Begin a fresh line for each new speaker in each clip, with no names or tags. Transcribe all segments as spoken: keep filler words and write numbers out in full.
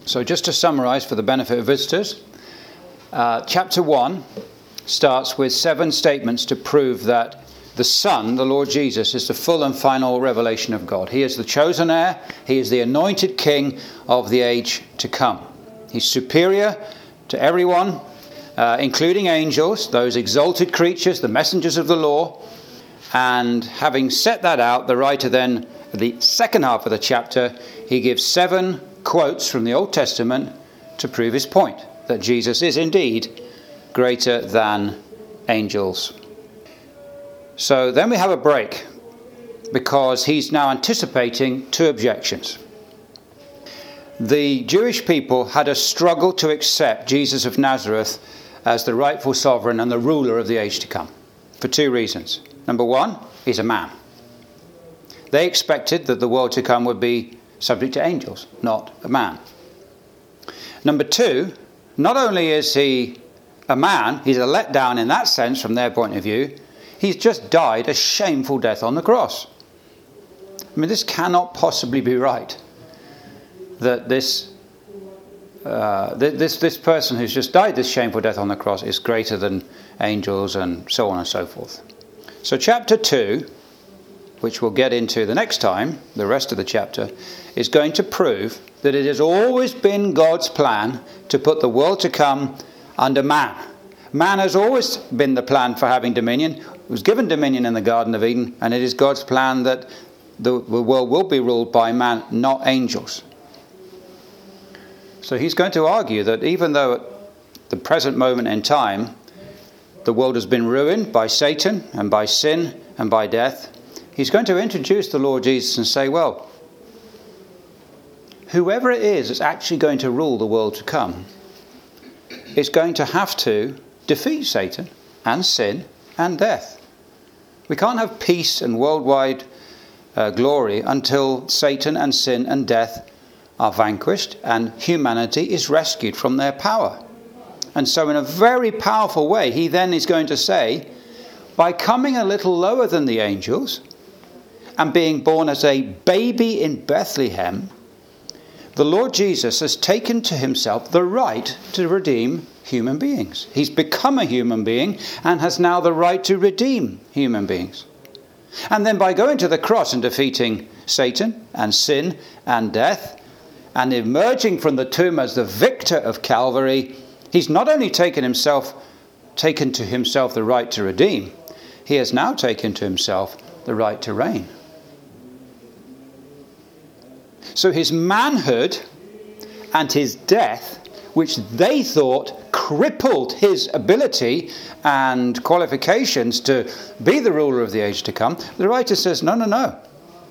So just to summarize for the benefit of visitors, uh, chapter one starts with seven statements to prove that the Son, the Lord Jesus, is the full and final revelation of God. He is the chosen heir. He is the anointed king of the age to come. He's superior to everyone, uh, including angels, those exalted creatures, the messengers of the law. And having set that out, the writer then, the second half of the chapter, he gives seven quotes from the Old Testament to prove his point, that Jesus is indeed greater than angels. So then we have a break, because he's now anticipating two objections. The Jewish people had a struggle to accept Jesus of Nazareth as the rightful sovereign and the ruler of the age to come, for two reasons. Number one, he's a man. They expected that the world to come would be subject to angels, not a man. Number two, not only is he a man, he's a letdown in that sense from their point of view, he's just died a shameful death on the cross. I mean, this cannot possibly be right, that this uh, th- this this person who's just died this shameful death on the cross is greater than angels, and so on and so forth. So chapter two, which we'll get into the next time, the rest of the chapter, is going to prove that it has always been God's plan to put the world to come under man. Man has always been the plan for having dominion. It was given dominion in the Garden of Eden, and it is God's plan that the world will be ruled by man, not angels. So he's going to argue that even though at the present moment in time the world has been ruined by Satan and by sin and by death, he's going to introduce the Lord Jesus and say, well, whoever it is that's actually going to rule the world to come is going to have to defeat Satan and sin and death. We can't have peace and worldwide uh, glory until Satan and sin and death are vanquished and humanity is rescued from their power. And so in a very powerful way, he then is going to say, by coming a little lower than the angels and being born as a baby in Bethlehem, the Lord Jesus has taken to himself the right to redeem human beings. He's become a human being and has now the right to redeem human beings. And then by going to the cross and defeating Satan and sin and death and emerging from the tomb as the victor of Calvary, he's not only taken himself, taken to himself the right to redeem, he has now taken to himself the right to reign. So his manhood and his death, which they thought crippled his ability and qualifications to be the ruler of the age to come, the writer says, no, no, no.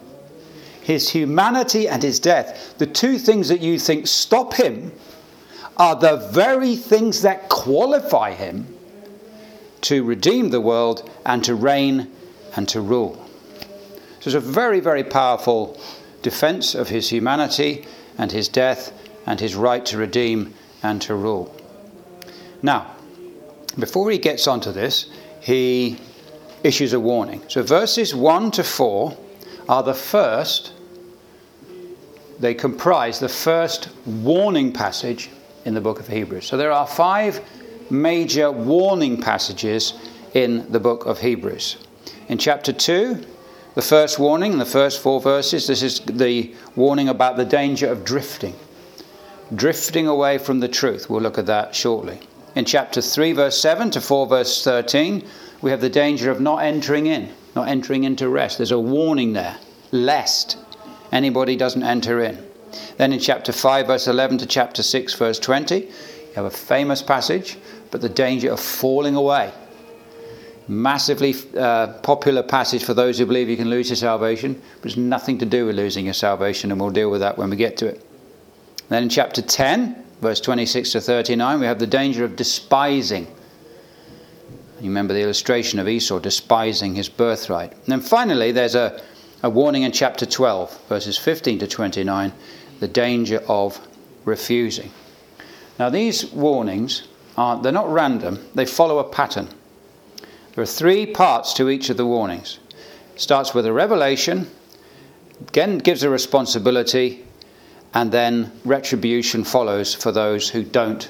His humanity and his death, the two things that you think stop him, are the very things that qualify him to redeem the world and to reign and to rule. So it's a very, very powerful defense of his humanity and his death and his right to redeem and to rule. Now, before he gets onto this, he issues a warning. So verses one to four are the first, they comprise the first warning passage in the book of Hebrews. So there are five major warning passages in the book of Hebrews. In chapter two, the first warning, in the first four verses, this is the warning about the danger of drifting. Drifting away from the truth. We'll look at that shortly. In chapter three, verse seven to four, verse thirteen, we have the danger of not entering in, not entering into rest. There's a warning there, lest anybody doesn't enter in. Then in chapter five, verse eleven to chapter six, verse twenty, you have a famous passage, but the danger of falling away. Massively uh, popular passage for those who believe you can lose your salvation, but it's nothing to do with losing your salvation, and we'll deal with that when we get to it. Then in chapter ten, verse twenty-six to thirty-nine, we have the danger of despising. You remember the illustration of Esau despising his birthright. And then finally, there's a, a warning in chapter twelve, verses fifteen to twenty-nine, the danger of refusing. Now these warnings, are they're not random, they follow a pattern. There are three parts to each of the warnings. It starts with a revelation, again gives a responsibility, And then retribution follows for those who don't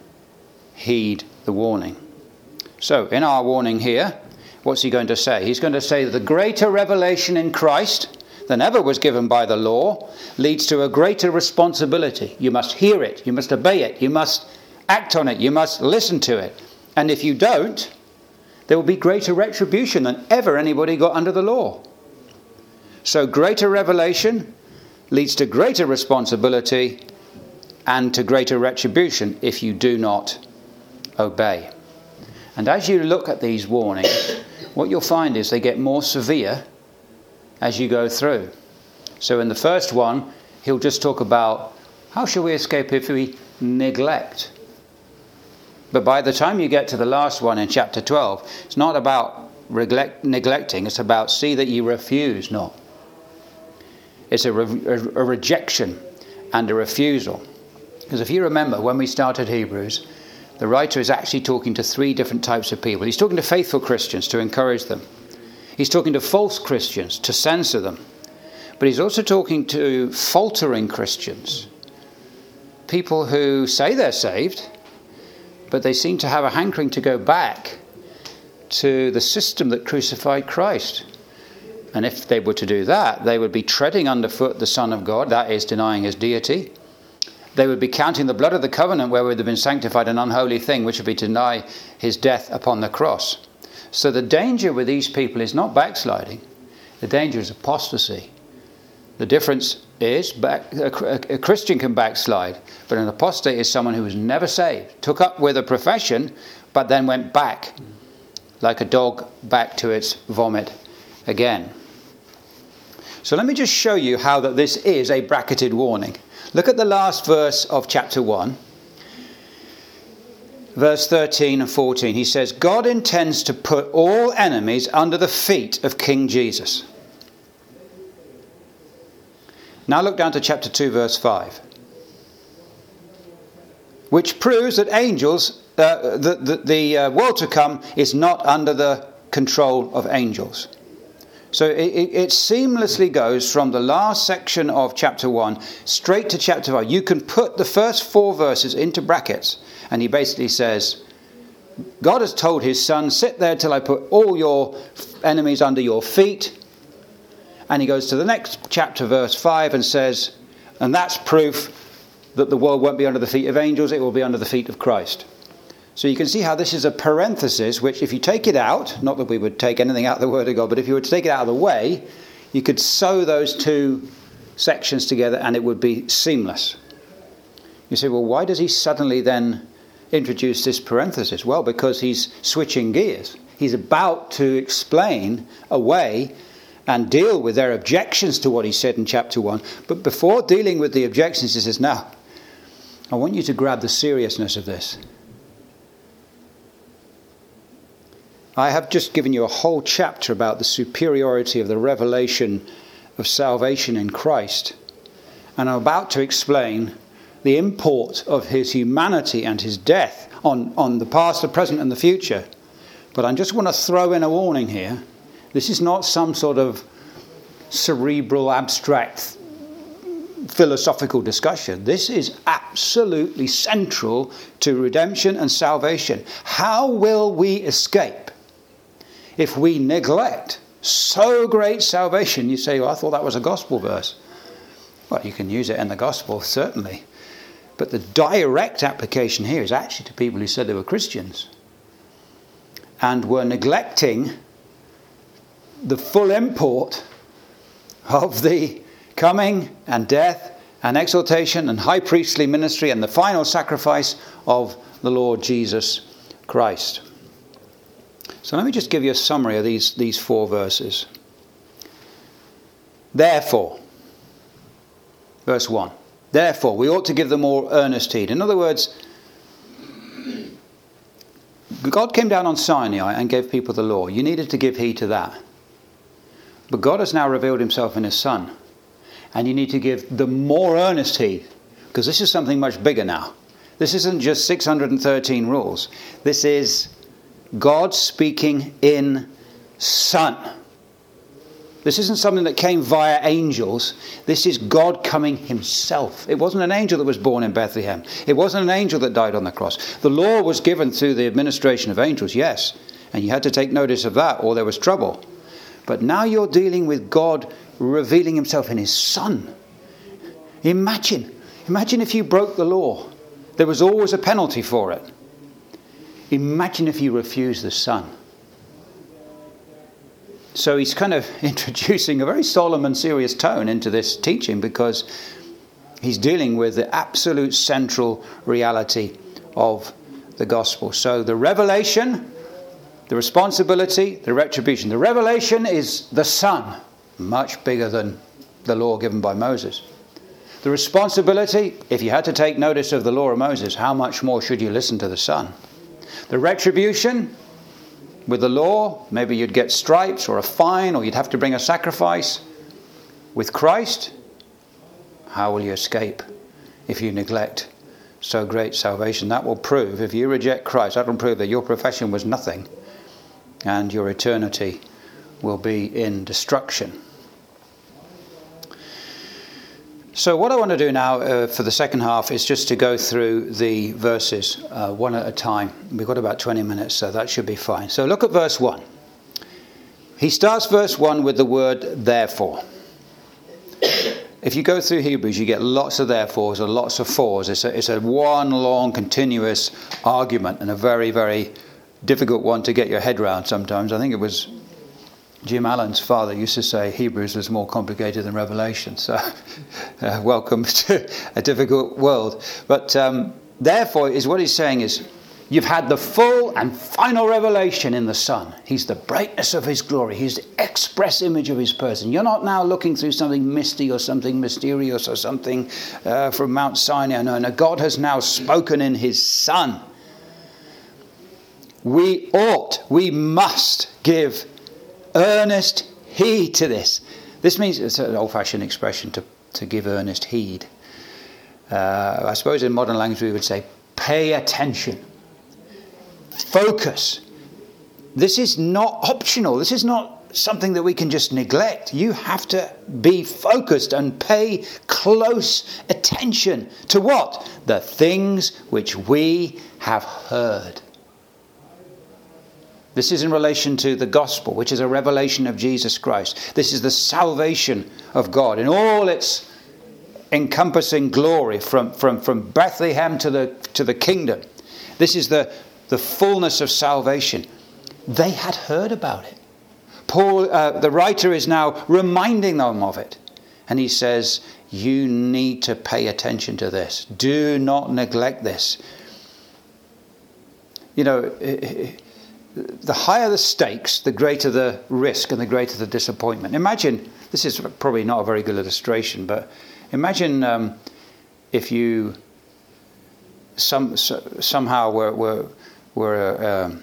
heed the warning. So in our warning here, what's he going to say? He's going to say that the greater revelation in Christ than ever was given by the law leads to a greater responsibility. You must hear it. You must obey it. You must act on it. You must listen to it. And if you don't, there will be greater retribution than ever anybody got under the law. So greater revelation leads to greater responsibility and to greater retribution if you do not obey. And as you look at these warnings, what you'll find is they get more severe as you go through. So in the first one, he'll just talk about how shall we escape if we neglect. But by the time you get to the last one in chapter twelve, it's not about neglect, neglecting, it's about see that you refuse not. It's a, re- a rejection and a refusal. Because if you remember, when we started Hebrews, the writer is actually talking to three different types of people. He's talking to faithful Christians to encourage them. He's talking to false Christians to censor them. But he's also talking to faltering Christians. People who say they're saved, but they seem to have a hankering to go back to the system that crucified Christ. And if they were to do that, they would be treading underfoot the Son of God, that is, denying his deity. They would be counting the blood of the covenant where would have been sanctified an unholy thing, which would be to deny his death upon the cross. So the danger with these people is not backsliding. The danger is apostasy. The difference is back, a, a Christian can backslide, but an apostate is someone who was never saved, took up with a profession, but then went back, like a dog back to its vomit again. So let me just show you how that this is a bracketed warning. Look at the last verse of chapter one. Verse thirteen and fourteen. He says, God intends to put all enemies under the feet of King Jesus. Now look down to chapter two, verse five. Which proves that angels, uh, the, the, the uh, world to come is not under the control of angels. So it, it, it seamlessly goes from the last section of chapter one straight to chapter five. You can put the first four verses into brackets, and he basically says, God has told his son, sit there till I put all your enemies under your feet. And he goes to the next chapter, verse five, and says, and that's proof that the world won't be under the feet of angels, it will be under the feet of Christ. So you can see how this is a parenthesis, which if you take it out, not that we would take anything out of the Word of God, but if you were to take it out of the way, you could sew those two sections together and it would be seamless. You say, well, why does he suddenly then introduce this parenthesis? Well, because he's switching gears. He's about to explain away and deal with their objections to what he said in chapter one. But before dealing with the objections, he says, now, I want you to grab the seriousness of this. I have just given you a whole chapter about the superiority of the revelation of salvation in Christ. And I'm about to explain the import of his humanity and his death on, on the past, the present and the future. But I just want to throw in a warning here. This is not some sort of cerebral, abstract, philosophical discussion. This is absolutely central to redemption and salvation. How will we escape if we neglect so great salvation? You say, well, I thought that was a gospel verse. Well, you can use it in the gospel, certainly. But the direct application here is actually to people who said they were Christians and were neglecting the full import of the coming and death and exaltation and high priestly ministry and the final sacrifice of the Lord Jesus Christ. So let me just give you a summary of these, these four verses. Therefore, verse one, therefore, we ought to give them more earnest heed. In other words, God came down on Sinai and gave people the law. You needed to give heed to that. But God has now revealed himself in his Son. And you need to give the more earnest heed. Because this is something much bigger now. This isn't just six hundred thirteen rules. This is God speaking in Son. This isn't something that came via angels. This is God coming himself. It wasn't an angel that was born in Bethlehem. It wasn't an angel that died on the cross. The law was given through the administration of angels, yes. And you had to take notice of that or there was trouble. But now you're dealing with God revealing himself in his Son. Imagine. Imagine if you broke the law. There was always a penalty for it. Imagine if you refused the Son. So he's kind of introducing a very solemn and serious tone into this teaching because he's dealing with the absolute central reality of the gospel. So the revelation, the responsibility, the retribution. The revelation is the Son, much bigger than the law given by Moses. The responsibility, if you had to take notice of the law of Moses, how much more should you listen to the Son? The retribution, with the law, maybe you'd get stripes or a fine or you'd have to bring a sacrifice. With Christ, how will you escape if you neglect so great salvation? That will prove, if you reject Christ, that will prove that your profession was nothing and your eternity will be in destruction. So what I want to do now uh, for the second half is just to go through the verses uh, one at a time. We've got about twenty minutes, so that should be fine. So look at verse one. He starts verse one with the word therefore. If you go through Hebrews, you get lots of therefores and lots of fors. It's a, it's a one long continuous argument and a very, very difficult one to get your head around sometimes. I think it was Jim Allen's father used to say Hebrews was more complicated than Revelation. So uh, welcome to a difficult world. But um, therefore is what he's saying is you've had the full and final revelation in the Son. He's the brightness of his glory. He's the express image of his person. You're not now looking through something misty or something mysterious or something uh, from Mount Sinai. No, no, God has now spoken in his Son. We ought, we must give earnest heed to this. This means, it's an old-fashioned expression, to, to give earnest heed. Uh, I suppose in modern language we would say pay attention. Focus. This is not optional. This is not something that we can just neglect. You have to be focused and pay close attention to what? The things which we have heard. This is in relation to the gospel, which is a revelation of Jesus Christ. This is the salvation of God in all its encompassing glory from, from, from Bethlehem to the, to the kingdom. This is the, the fullness of salvation. They had heard about it. Paul, uh, the writer, is now reminding them of it. And he says, you need to pay attention to this. Do not neglect this. You know, it, the higher the stakes, the greater the risk and the greater the disappointment. Imagine, this is probably not a very good illustration, but imagine um, if you some, so, somehow were, were, were uh, um,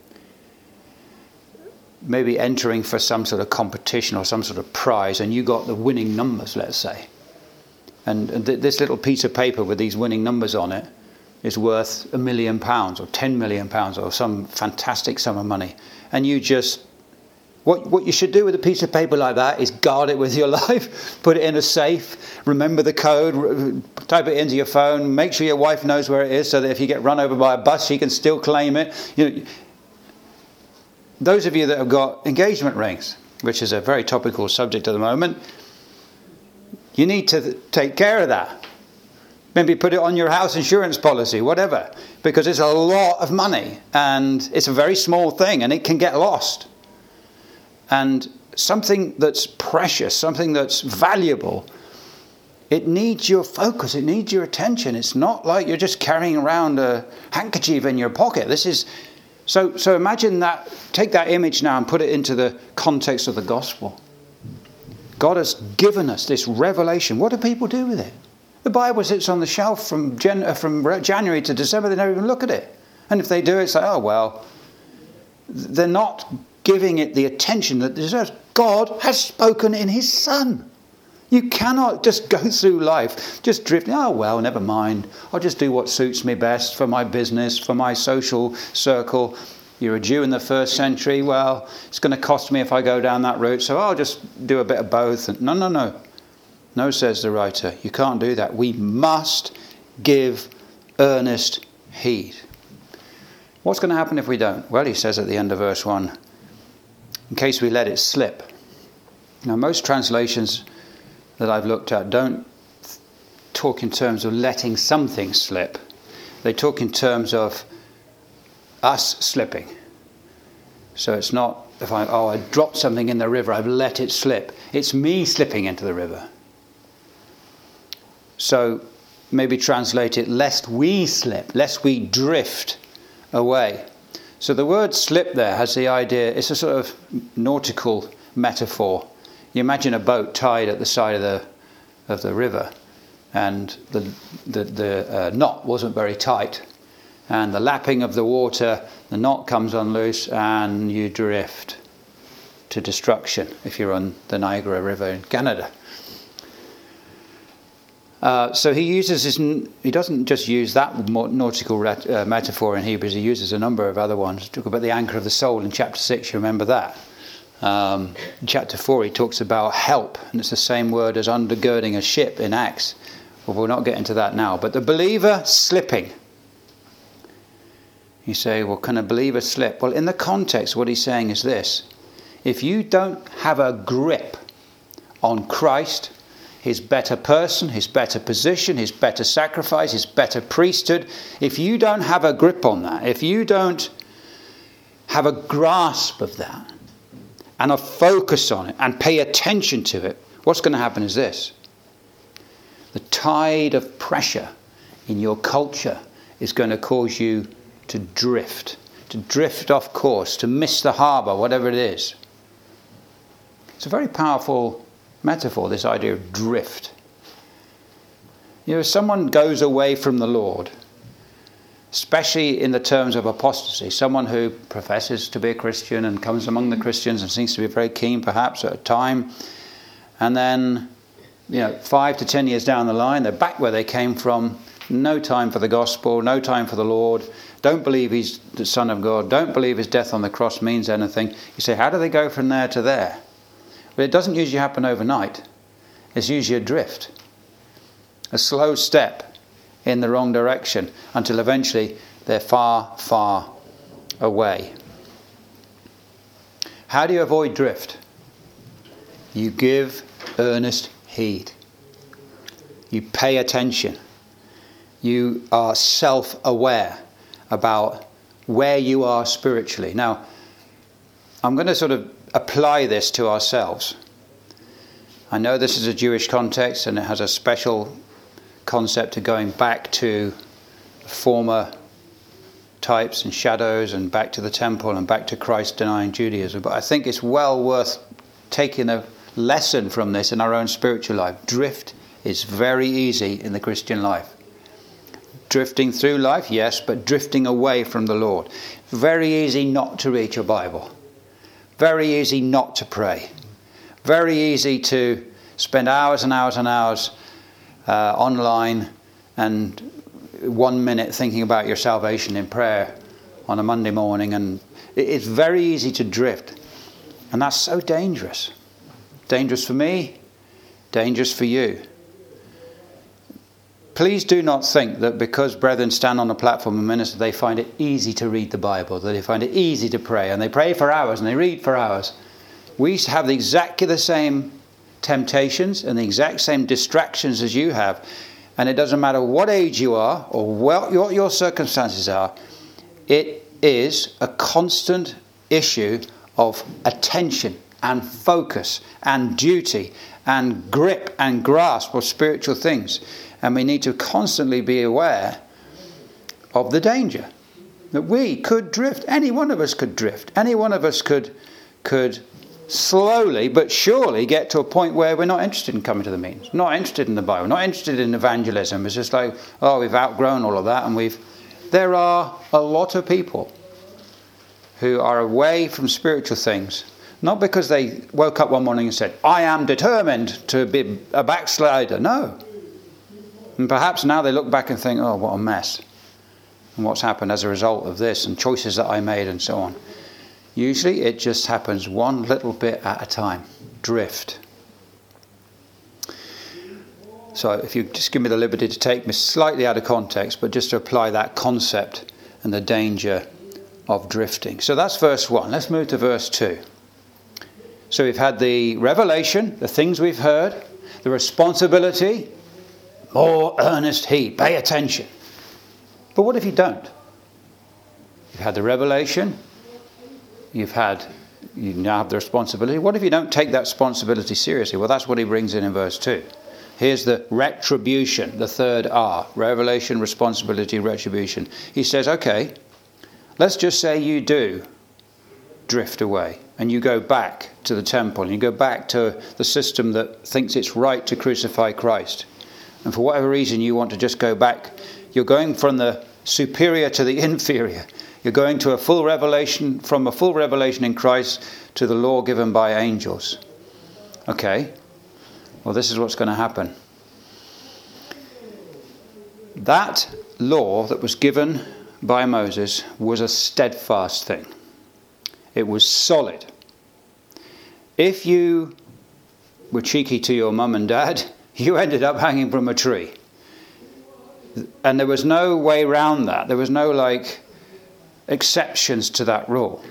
maybe entering for some sort of competition or some sort of prize and you got the winning numbers, let's say. And, and th- this little piece of paper with these winning numbers on it is worth a million pounds or ten million pounds or some fantastic sum of money. And you just, what what you should do with a piece of paper like that is guard it with your life, put it in a safe, remember the code, type it into your phone, make sure your wife knows where it is so that if you get run over by a bus, she can still claim it. You know, those of you that have got engagement rings, which is a very topical subject at the moment, you need to th- take care of that. Maybe put it on your house insurance policy, whatever, because it's a lot of money and it's a very small thing and it can get lost. And something that's precious, something that's valuable, it needs your focus, it needs your attention. It's not like you're just carrying around a handkerchief in your pocket. This is so so imagine that, take that image now and put it into the context of the gospel. God has given us this revelation. What do people do with it? The Bible sits on the shelf from Jan- from January to December. They never even look at it. And if they do, it's like, oh, well, they're not giving it the attention that it deserves. God has spoken in his Son. You cannot just go through life just drifting, oh, well, never mind. I'll just do what suits me best for my business, for my social circle. You're a Jew in the first century. Well, it's going to cost me if I go down that route, so I'll just do a bit of both. And no, no, no. No, says the writer. You can't do that. We must give earnest heed. What's going to happen if we don't? Well, he says at the end of verse one, in case we let it slip. Now, most translations that I've looked at don't talk in terms of letting something slip. They talk in terms of us slipping. So it's not, if I, oh, I dropped something in the river, I've let it slip. It's me slipping into the river. So maybe translate it, lest we slip, lest we drift away. So the word slip there has the idea, it's a sort of nautical metaphor. You imagine a boat tied at the side of the of the river, and the the, the uh, knot wasn't very tight, and the lapping of the water, the knot comes unloose, and you drift to destruction if you're on the Niagara River in Canada. Uh, so he uses this, he doesn't just use that nautical ret, uh, metaphor in Hebrews, he uses a number of other ones. Talk about the anchor of the soul in chapter six, you remember that. Um, in chapter four he talks about help, and it's the same word as undergirding a ship in Acts. Well, we'll not get into that now. But the believer slipping. You say, well, can a believer slip? Well, in the context, what he's saying is this. If you don't have a grip on Christ, his better person, his better position, his better sacrifice, his better priesthood, if you don't have a grip on that, if you don't have a grasp of that and a focus on it and pay attention to it, what's going to happen is this. The tide of pressure in your culture is going to cause you to drift, to drift off course, to miss the harbour, whatever it is. It's a very powerful metaphor, this idea of drift. You know, if someone goes away from the Lord, especially in the terms of apostasy, someone who professes to be a Christian and comes among the Christians and seems to be very keen perhaps at a time, and then, you know, five to ten years down the line, they're back where they came from, no time for the gospel, no time for the Lord, don't believe he's the Son of God, don't believe his death on the cross means anything. You say, how do they go from there to there? But it doesn't usually happen overnight. It's usually a drift. A slow step in the wrong direction until eventually they're far, far away. How do you avoid drift? You give earnest heed. You pay attention. You are self-aware about where you are spiritually. Now, I'm going to sort of apply this to ourselves. I know this is a Jewish context and it has a special concept of going back to former types and shadows and back to the temple and back to Christ denying Judaism. But I think it's well worth taking a lesson from this in our own spiritual life. Drift is very easy in the Christian life. Drifting through life, yes, but drifting away from the Lord. Very easy not to read your Bible. Very easy not to pray. Very easy to spend hours and hours and hours uh, online and one minute thinking about your salvation in prayer on a Monday morning. And it's very easy to drift. And that's so dangerous. Dangerous for me, dangerous for you. Please do not think that because brethren stand on a platform and minister, they find it easy to read the Bible, that they find it easy to pray, and they pray for hours and they read for hours. We have exactly the same temptations and the exact same distractions as you have, and it doesn't matter what age you are or what your circumstances are. It is a constant issue of attention and focus and duty and grip and grasp of spiritual things. And we need to constantly be aware of the danger that we could drift. Any one of us could drift. Any one of us could could slowly but surely get to a point where we're not interested in coming to the meetings, not interested in the Bible, not interested in evangelism. It's just like, oh, we've outgrown all of that, and we've. There are a lot of people who are away from spiritual things, not because they woke up one morning and said, I am determined to be a backslider. No. And perhaps now they look back and think, oh, what a mess. and what's happened as a result of this and choices that I made and so on. Usually it just happens one little bit at a time. Drift. So if you just give me the liberty to take me slightly out of context, but just to apply that concept and the danger of drifting. So that's verse one. Let's move to verse two. So we've had the revelation, the things we've heard, the responsibility, more earnest heed, pay attention. But what if you don't? You've had the revelation, you've had, you now have the responsibility. What if you don't take that responsibility seriously? Well, that's what he brings in in verse two. Here's the retribution, the third R. Revelation, responsibility, retribution. He says, okay, let's just say you do drift away and you go back to the temple and you go back to the system that thinks it's right to crucify Christ. And for whatever reason you want to just go back, you're going from the superior to the inferior. You're going to a full revelation, from a full revelation in Christ to the law given by angels. Okay, well, this is what's going to happen. That law that was given by Moses was a steadfast thing. It was solid. If you were cheeky to your mum and dad, you ended up hanging from a tree. And there was no way round that. There was no, like, exceptions to that rule.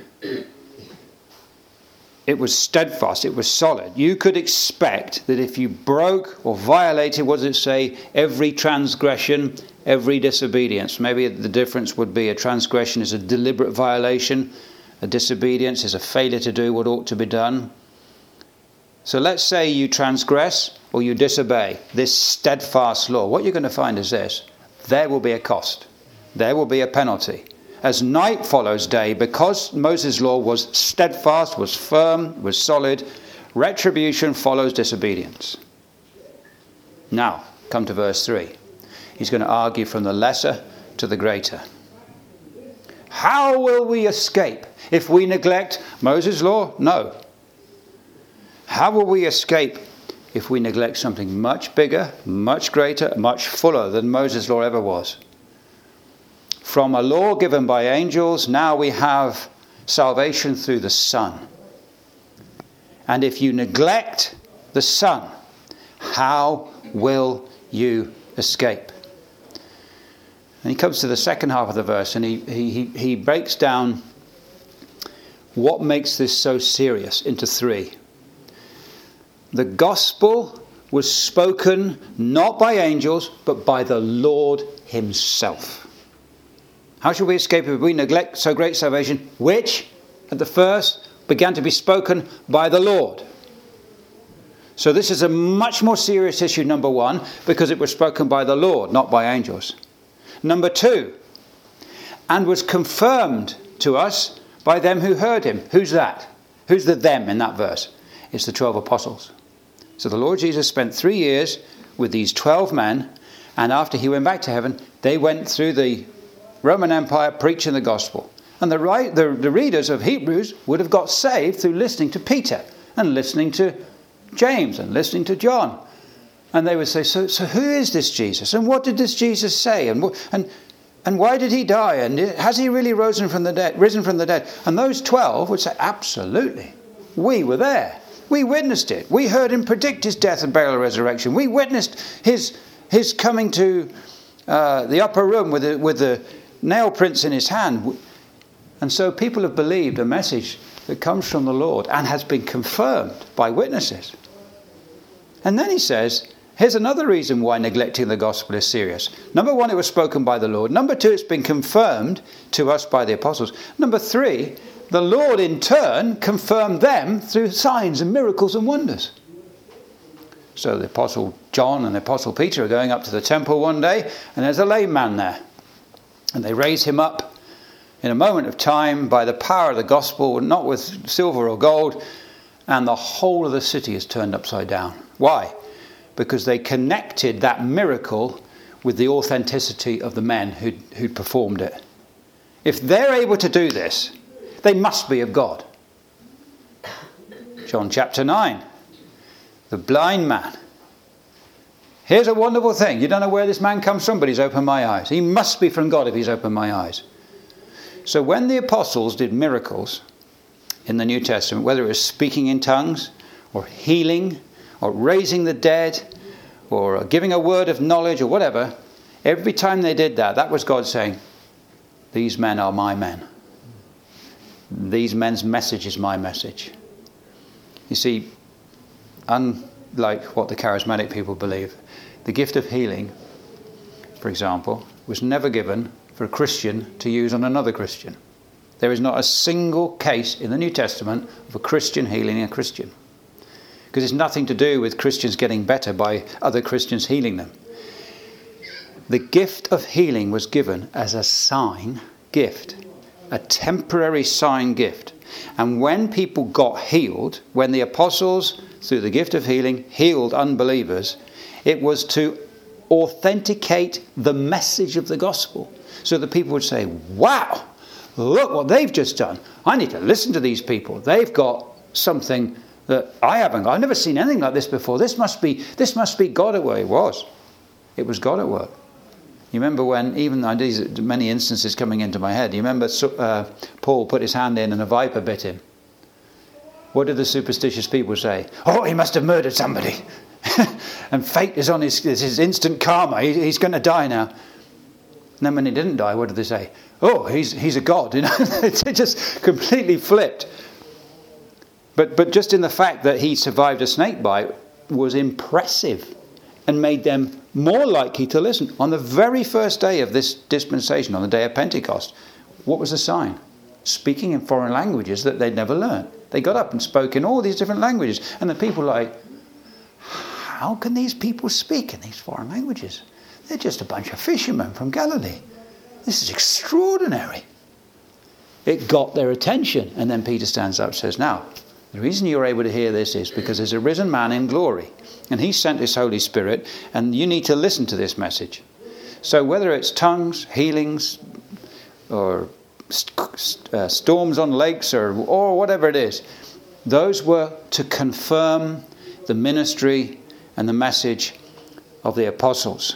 It was steadfast. It was solid. You could expect that if you broke or violated, what does it say? Every transgression, every disobedience. Maybe the difference would be a transgression is a deliberate violation. A disobedience is a failure to do what ought to be done. So let's say you transgress or you disobey this steadfast law. What you're going to find is this. There will be a cost. There will be a penalty. As night follows day, because Moses' law was steadfast, was firm, was solid, retribution follows disobedience. Now, come to verse three. He's going to argue from the lesser to the greater. How will we escape if we neglect Moses' law? No. How will we escape if we neglect something much bigger, much greater, much fuller than Moses' law ever was? From a law given by angels, now we have salvation through the Son. And if you neglect the Son, how will you escape? And he comes to the second half of the verse and he, he, he breaks down what makes this so serious into three. The gospel was spoken not by angels, but by the Lord himself. How shall we escape if we neglect so great salvation, which at the first began to be spoken by the Lord? So this is a much more serious issue, number one, because it was spoken by the Lord, not by angels. Number two, and was confirmed to us by them who heard him. Who's that? Who's the them in that verse? It's the twelve apostles. So the Lord Jesus spent three years with these twelve men, and after he went back to heaven, they went through the Roman Empire preaching the gospel. And the, right, the, the readers of Hebrews would have got saved through listening to Peter and listening to James and listening to John. And they would say, so, so who is this Jesus? And what did this Jesus say? And, and, and why did he die? And has he really risen from the dead? Risen from the dead? And those twelve would say, absolutely. We were there. We witnessed it. We heard him predict his death and burial and resurrection. We witnessed his his coming to uh, the upper room with the, with the nail prints in his hand. And so people have believed a message that comes from the Lord and has been confirmed by witnesses. And then he says, here's another reason why neglecting the gospel is serious. Number one, it was spoken by the Lord. Number two, it's been confirmed to us by the apostles. Number three, the Lord in turn confirmed them through signs and miracles and wonders. So the apostle John and the apostle Peter are going up to the temple one day, and there's a lame man there. And they raise him up in a moment of time by the power of the gospel, not with silver or gold, and the whole of the city is turned upside down. Why? Because they connected that miracle with the authenticity of the men who'd, who'd performed it. If they're able to do this, they must be of God. John chapter nine. The blind man. Here's a wonderful thing. You don't know where this man comes from, but he's opened my eyes. He must be from God if he's opened my eyes. So when the apostles did miracles in the New Testament, whether it was speaking in tongues or healing or raising the dead or giving a word of knowledge or whatever, every time they did that, that was God saying, these men are my men. These men's message is my message. You see, unlike what the charismatic people believe, the gift of healing, for example, was never given for a Christian to use on another Christian. There is not a single case in the New Testament of a Christian healing a Christian. Because it's nothing to do with Christians getting better by other Christians healing them. The gift of healing was given as a sign gift, a temporary sign gift. And when people got healed, when the apostles, through the gift of healing, healed unbelievers, it was to authenticate the message of the gospel. So that people would say, wow, look what they've just done. I need to listen to these people. They've got something that I haven't got. I've never seen anything like this before. This must be, this must be God at work. It was. It was God at work. You remember when, even though these many instances coming into my head, you remember uh, Paul put his hand in and a viper bit him. What did the superstitious people say? Oh, he must have murdered somebody. And fate is on his, his instant karma. He, he's going to die now. And then when he didn't die, what did they say? Oh, he's he's a god. You know, it just completely flipped. But but just in the fact that he survived a snake bite was impressive and made them more likely to listen. On the very first day of this dispensation, on the day of Pentecost, what was the sign? Speaking in foreign languages that they'd never learned. They got up and spoke in all these different languages. And the people were like, how can these people speak in these foreign languages? They're just a bunch of fishermen from Galilee. This is extraordinary. It got their attention. And then Peter stands up and says, now, the reason you're able to hear this is because there's a risen man in glory. And he sent his Holy Spirit. And you need to listen to this message. So whether it's tongues, healings, or st- uh, storms on lakes, or, or whatever it is, those were to confirm the ministry and the message of the apostles.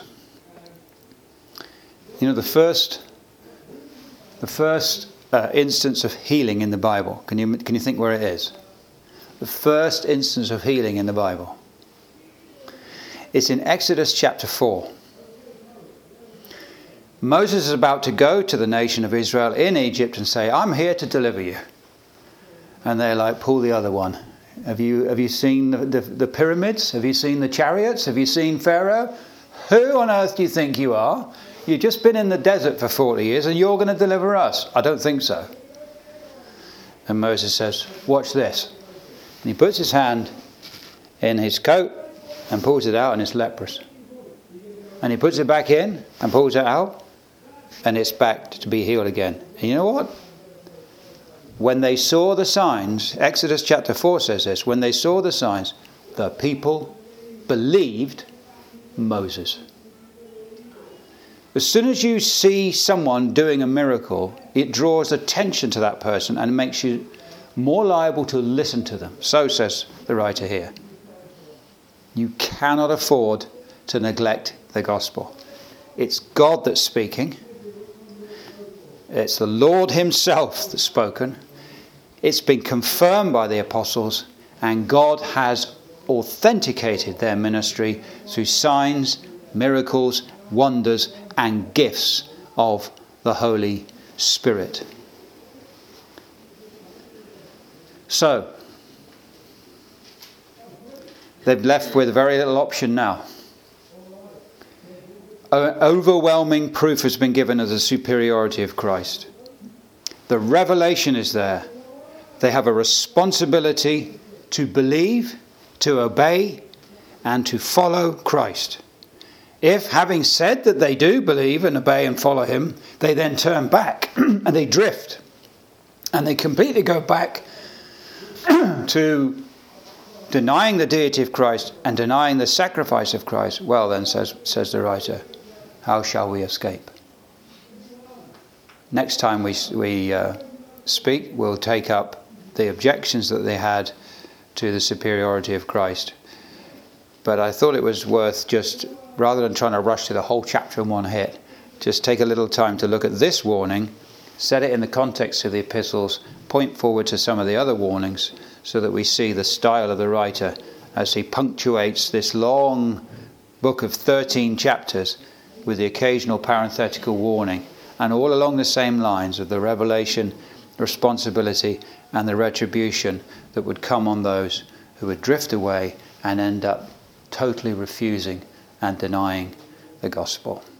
You know, the first, the first uh, instance of healing in the Bible. Can you can you think where it is? The first instance of healing in the Bible. It's in Exodus chapter four. Moses is about to go to the nation of Israel in Egypt and say, "I'm here to deliver you." And they're like, "Pull the other one. Have you have you seen the, the, the pyramids? Have you seen the chariots? Have you seen Pharaoh? Who on earth do you think you are? You've just been in the desert for forty years and you're going to deliver us." I don't think so. And Moses says, watch this. And he puts his hand in his coat and pulls it out and it's leprous. And he puts it back in and pulls it out and it's back to be healed again. And you know what? When they saw the signs, Exodus chapter four says this, when they saw the signs, the people believed Moses. As soon as you see someone doing a miracle, it draws attention to that person and makes you more liable to listen to them. So says the writer here. You cannot afford to neglect the gospel. It's God that's speaking. It's the Lord himself that's spoken. It's been confirmed by the apostles, and God has authenticated their ministry through signs, miracles, wonders, and gifts of the Holy Spirit. So, they've left with very little option now. Overwhelming proof has been given of the superiority of Christ. The revelation is there. They have a responsibility to believe, to obey, and to follow Christ. If, having said that they do believe and obey and follow him, they then turn back and they drift and they completely go back to denying the deity of Christ and denying the sacrifice of Christ, well then, says, says the writer, how shall we escape? Next time we, we uh, speak, we'll take up the objections that they had to the superiority of Christ. But I thought it was worth just rather than trying to rush to the whole chapter in one hit, just take a little time to look at this warning, set it in the context of the epistles, point forward to some of the other warnings, so that we see the style of the writer as he punctuates this long book of thirteen chapters with the occasional parenthetical warning, and all along the same lines of the revelation, responsibility, and the retribution that would come on those who would drift away and end up totally refusing and denying the gospel.